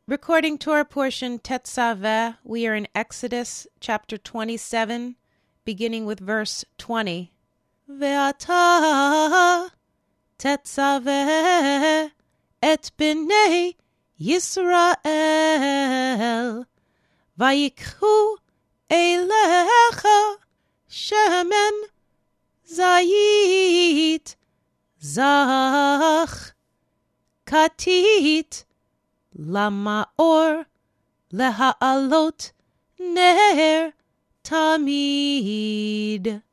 Recording Torah portion Tetzaveh, we are in Exodus chapter 27, beginning with verse 20. Ve'ata tetzaveh et bnei Yisrael vayikhu eilecha shemen zayit zach katit Lamaor leha'alot ner tamid.